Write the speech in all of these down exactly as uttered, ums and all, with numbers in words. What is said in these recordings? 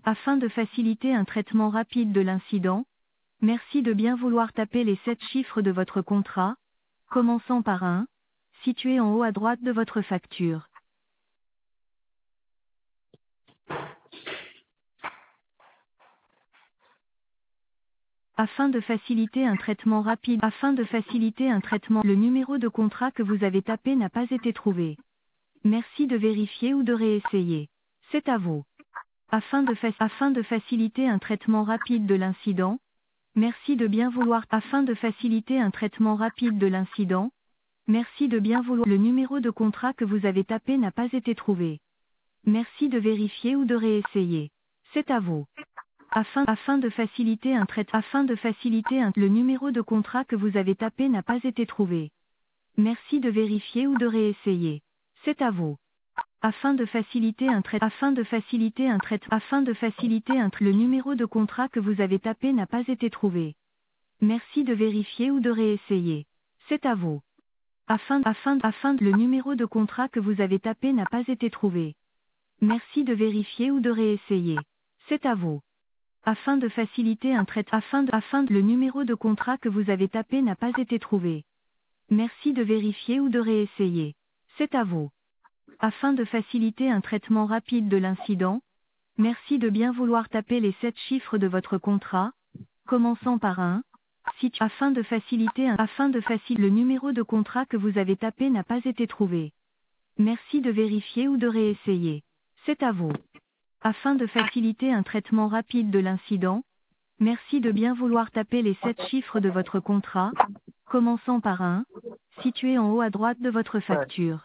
Afin de faciliter un traitement rapide de l'incident, merci de bien vouloir taper les sept chiffres de votre contrat, commençant par un, situé en haut à droite de votre facture. Afin de faciliter un traitement rapide, afin de faciliter un traitement, le numéro de contrat que vous avez tapé n'a pas été trouvé. Merci de vérifier ou de réessayer. C'est à vous. Afin de, fa- afin de faciliter un traitement rapide de l'incident, merci de bien vouloir, afin de faciliter un traitement rapide de l'incident, merci de bien vouloir, le numéro de contrat que vous avez tapé n'a pas été trouvé. Merci de vérifier ou de réessayer. C'est à vous. Afin, afin de faciliter un traitement, afin de faciliter un, le numéro de contrat que vous avez tapé n'a pas été trouvé. Merci de vérifier ou de réessayer. C'est à vous. Afin de faciliter un traitement, afin de faciliter un traitement, afin de faciliter un, le numéro de contrat que vous avez tapé n'a pas été trouvé. Merci de vérifier ou de réessayer. C'est à vous. Afin, afin, afin, le numéro de contrat que vous avez tapé n'a pas été trouvé. Merci de vérifier ou de réessayer. C'est à vous. Afin de faciliter un traitement, afin de, afin de, le numéro de contrat que vous avez tapé n'a pas été trouvé. Merci de vérifier ou de réessayer. C'est à vous. Afin de faciliter un traitement rapide de l'incident, merci de bien vouloir taper les sept chiffres de votre contrat, commençant par un, si tu, afin de faciliter un, afin de faciliter, le numéro de contrat que vous avez tapé n'a pas été trouvé. Merci de vérifier ou de réessayer. C'est à vous. Afin de faciliter un traitement rapide de l'incident, merci de bien vouloir taper les sept chiffres de votre contrat, commençant par un, situé en haut à droite de votre facture.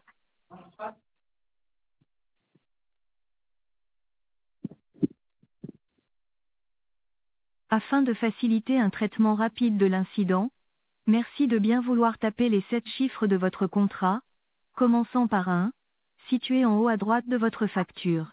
Afin de faciliter un traitement rapide de l'incident, merci de bien vouloir taper les sept chiffres de votre contrat, commençant par un, situé en haut à droite de votre facture.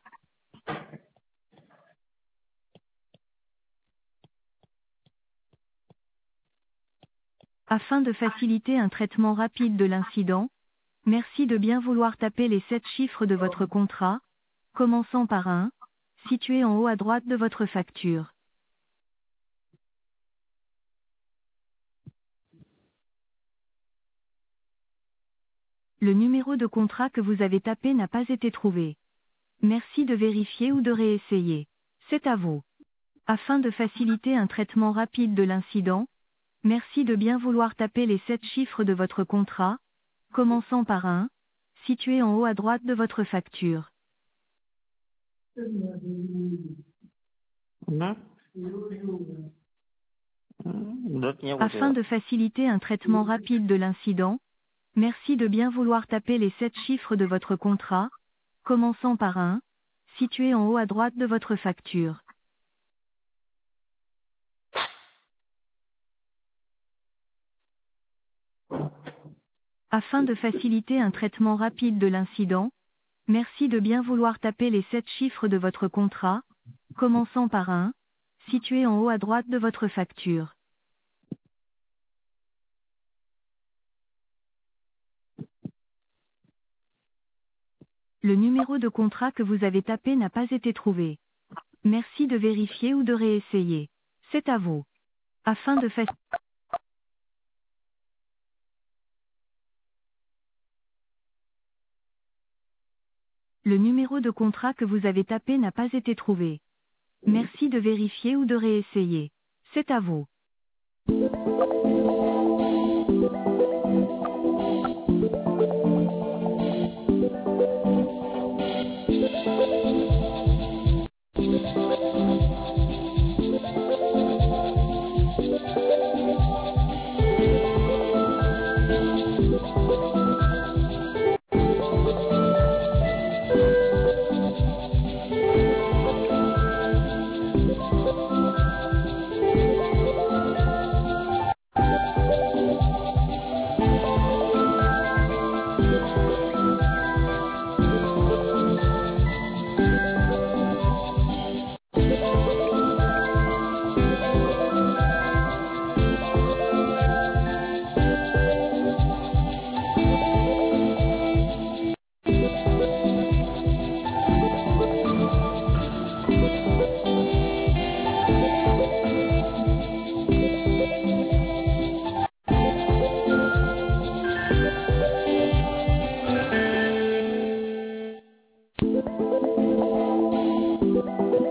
Afin de faciliter un traitement rapide de l'incident, merci de bien vouloir taper les sept chiffres de votre contrat, commençant par un, situé en haut à droite de votre facture. Le numéro de contrat que vous avez tapé n'a pas été trouvé. Merci de vérifier ou de réessayer. C'est à vous. Afin de faciliter un traitement rapide de l'incident, merci de bien vouloir taper les sept chiffres de votre contrat, commençant par un, situé en haut à droite de votre facture. Non. D'autres n'y Afin de faciliter un traitement rapide de l'incident, merci de bien vouloir taper les sept chiffres de votre contrat, commençant par un, situé en haut à droite de votre facture. Afin de faciliter un traitement rapide de l'incident, merci de bien vouloir taper les sept chiffres de votre contrat, commençant par un, situé en haut à droite de votre facture. Le numéro de contrat que vous avez tapé n'a pas été trouvé. Merci de vérifier ou de réessayer. C'est à vous. Afin de faciliter le numéro de contrat que vous avez tapé n'a pas été trouvé. Merci de vérifier ou de réessayer. C'est à vous.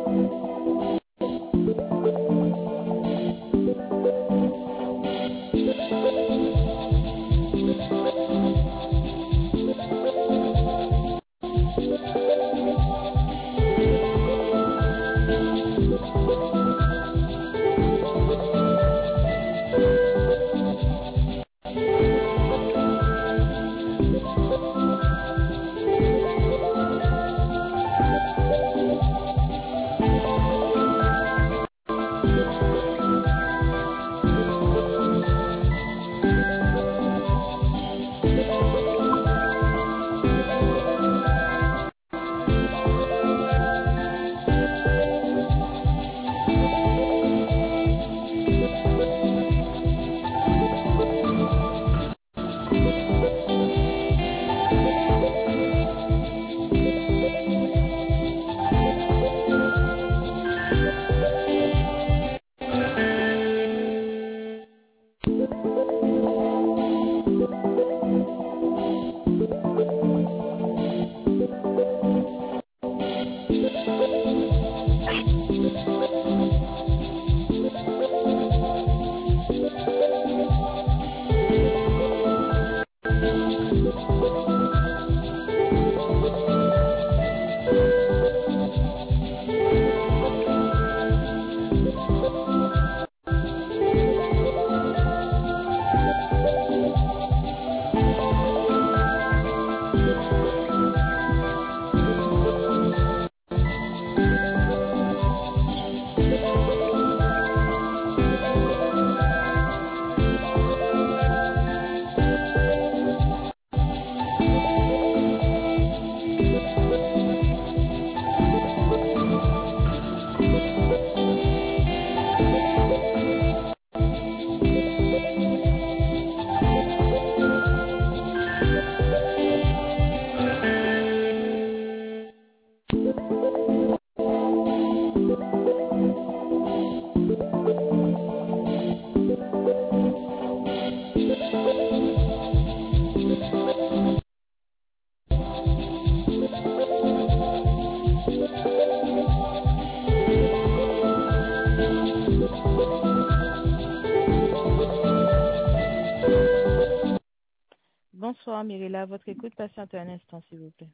Bonsoir Mirella, votre écoute, patiente un instant s'il vous plaît.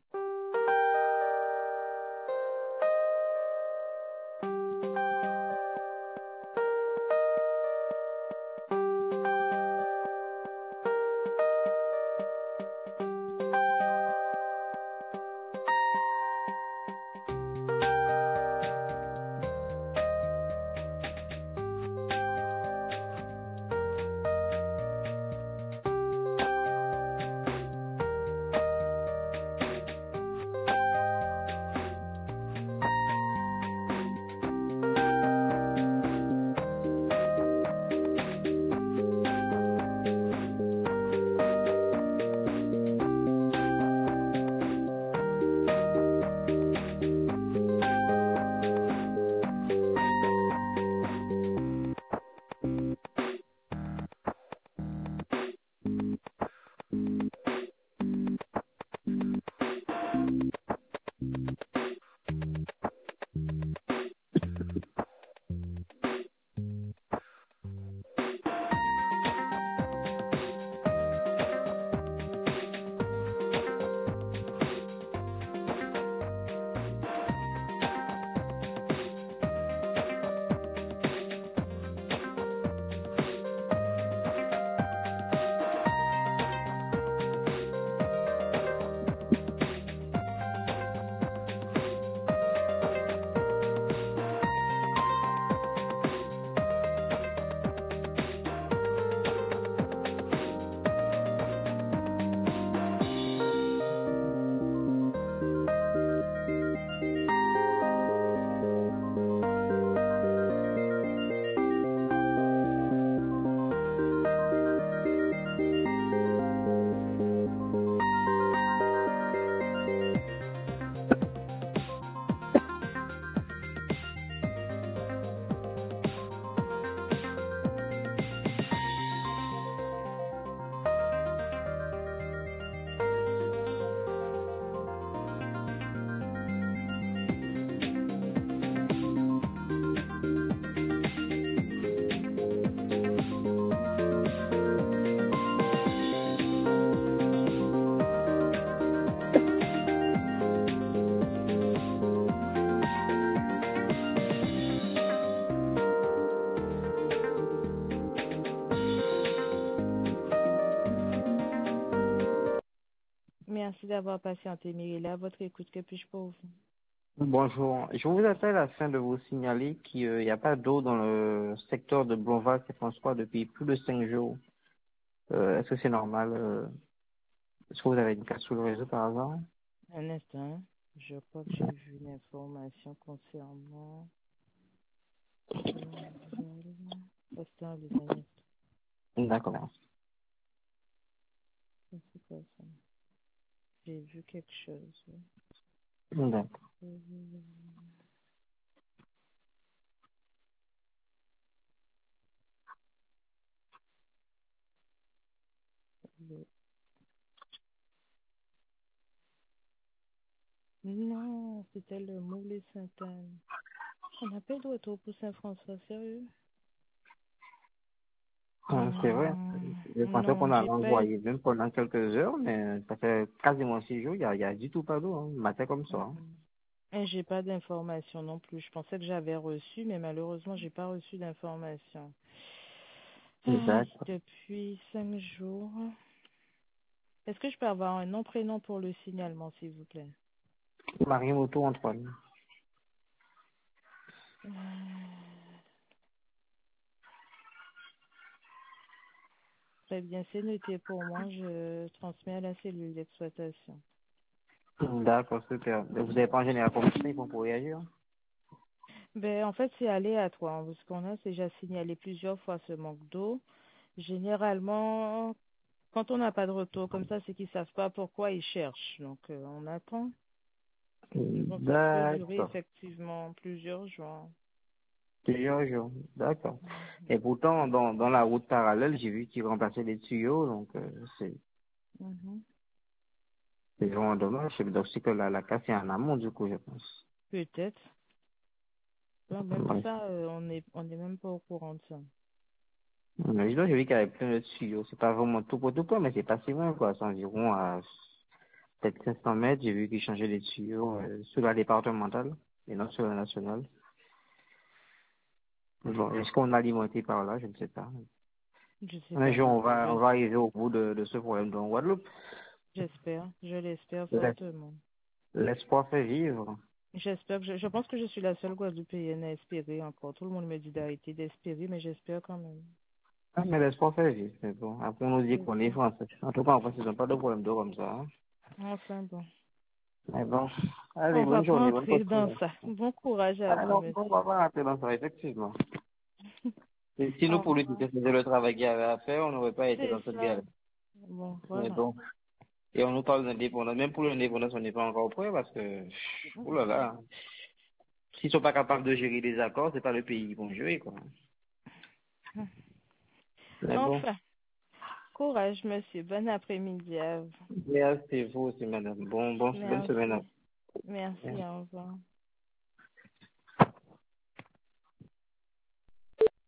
Merci d'avoir patienté, Mirella. À votre écoute, que puis-je pour vous? Bonjour, je vous appelle afin de vous signaler qu'il n'y a pas d'eau dans le secteur de Bonval et François depuis plus de cinq jours. Euh, Est-ce que c'est normal euh, Est-ce que vous avez une casse sous le réseau par hasard? Un instant, hein. Je crois que j'ai vu une information concernant... Restez en ligne un instant. D'accord. C'est quoi ça? J'ai vu quelque chose. D'accord. Le- Non, c'était le Moulin Sainte-Anne. On n'a pas de retour pour Saint-François, sérieux? Euh, C'est vrai. Hmm, Je pensais Non, qu'on allait j'ai pas. envoyer même pendant quelques heures, mais ça fait quasiment six jours, il n'y a, il y a du tout pas d'eau, hein. Matin comme ça. Hein. Mhm. Et j'ai pas d'informations non plus. Je pensais que j'avais reçu, mais malheureusement, j'ai pas reçu d'informations. Ah, D'accord. depuis cinq jours. Est-ce que je peux avoir un nom, prénom pour le signalement, s'il vous plaît? Marie Moto Antoine. Euh, Très bien, c'est noté pour moi. Je transmets à la cellule d'exploitation. D'accord, super. Vous n'avez pas en général combien de temps ils font pour réagir? Ben, en fait, c'est aléatoire. Ce qu'on a, c'est déjà signalé plusieurs fois ce manque d'eau. Généralement, quand on n'a pas de retour comme ça, c'est qu'ils savent pas pourquoi ils cherchent. Donc, euh, on attend. Donc, ça peut durer D'accord. effectivement plusieurs jours. Plusieurs jours. D'accord. Mhm. Et pourtant, dans, dans la route parallèle, j'ai vu qu'ils remplaçaient les tuyaux, donc euh, c'est Mhm. c'est vraiment dommage. Donc c'est que la, la casse est en amont, du coup, je pense. Peut-être. Non, même Ouais. ça, euh, on est, on est même pas au courant de ça. Mais sinon, j'ai vu qu'il y avait plein de tuyaux. C'est pas vraiment tout pour tout quoi, mais c'est pas si loin, quoi. C'est environ à peut-être cinq cents mètres. J'ai vu qu'ils changeaient les tuyaux euh, sur la départementale et non sur la nationale. Bon, est-ce qu'on a alimenté par là? Je ne sais pas. Je sais Un pas jour, non on plus. va, Je, on va arriver au bout de, de ce problème dans Guadeloupe. j'espère. Je l'espère L'es- fortement. L'espoir fait vivre. J'espère que je, je pense que je suis la seule Guadeloupéenne à espérer encore. Tout le monde me dit d'arrêter d'espérer, mais j'espère quand même. Ah, mais l'espoir fait vivre, mais bon. Après, on nous dit C'est qu'on est ça. français. En tout cas, en France, ils n'ont pas de problème d'eau comme ça. Hein. Enfin bon. Mais bon. Allez, On va bonne pas journée, bonne entrer dans continuation. ça. Bon courage à Ah vous, non, on monsieur. va pas rentrer dans ça, effectivement. Et si nos Au revoir. politiciens faisaient le travail qu'il y avait à faire, on n'aurait pas été C'est dans cette ça. galère. Bon, Mais voilà. bon. Et on nous parle d'indépendance. Même pour l'indépendance, on n'est pas encore prêt parce que, oh là là, s'ils sont pas capables de gérer des accords, c'est pas le pays qu'ils vont gérer, quoi. Mais bon. Enfin, courage, monsieur. Bon après-midi à vous. Merci, vous aussi, madame. Bon, bon, bonne semaine à Merci. vous. Merci, au revoir.